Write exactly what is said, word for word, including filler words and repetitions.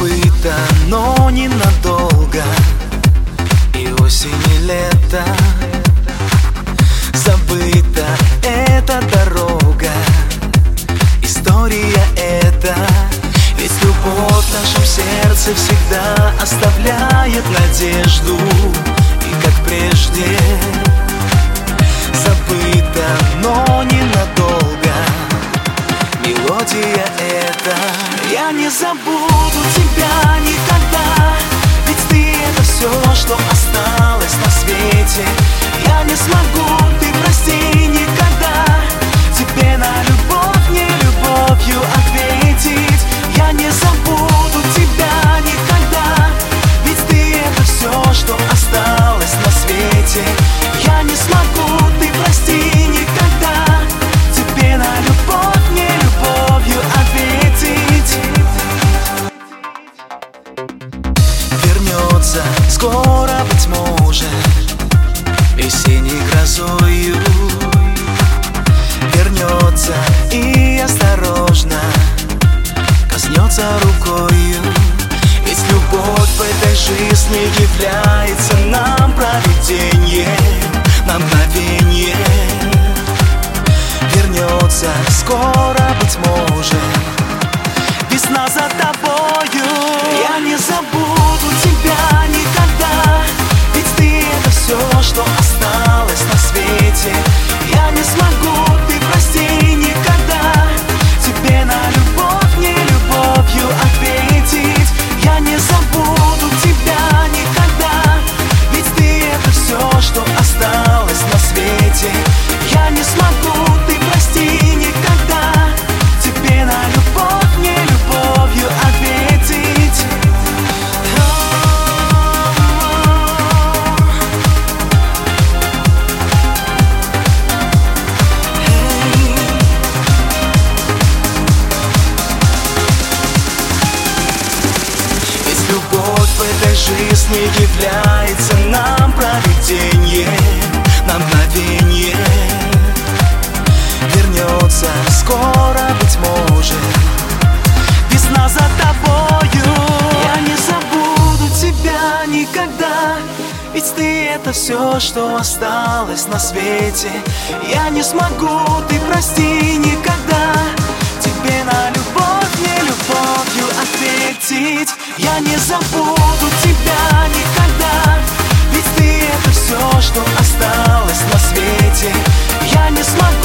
Забыто, но ненадолго. И осень, и лето. Забыта эта дорога, история эта. Ведь любовь в нашем сердце всегда оставляет надежду. И как прежде забыта, но ненадолго. Мелодия эта. Я не забуду тебя никогда, ведь ты — это все, что осталось на свете. Я не смогу, ты прости, никогда тебе на любовь не любовью ответить. Я не забуду тебя никогда, ведь ты — это все, что осталось на свете. Я не смогу, ты прости, никогда тебе на любовь не любовью ответить. Вернется скоро, быть может, весенней грозою. Вернется и осторожно коснется рукою. Ведь любовь в этой жизни является нам провидением на мгновение. Вернется скоро, быть может, весна за тобою. Я не забуду тебя никогда, ведь ты — это все, что осталось на свете. Я не смогу, ты прости, никогда тебе на любовь не любовью ответить. Я не забуду тебя никогда, ведь ты — это все, что осталось на свете. Я не смогу, ты прости, никогда тебе на любовь не любовью ответить. Любовь в этой жизни является нам провидением на мгновение. Вернется скоро, быть может, весна за тобою. Я не забуду тебя никогда, ведь ты — это все, что осталось на свете. Я не смогу, ты прости, никогда тебе на любовь не любовью ответить. Я не забуду тебя никогда, ведь ты — это все, что осталось на свете. Я не смогу.